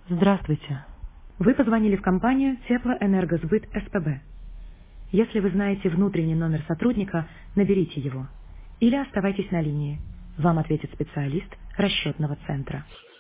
Здравствуйте. Вы позвонили в компанию Теплоэнергосбыт СПБ. Если вы знаете внутренний номер сотрудника, наберите его. Или оставайтесь на линии. Вам ответит специалист расчетного центра.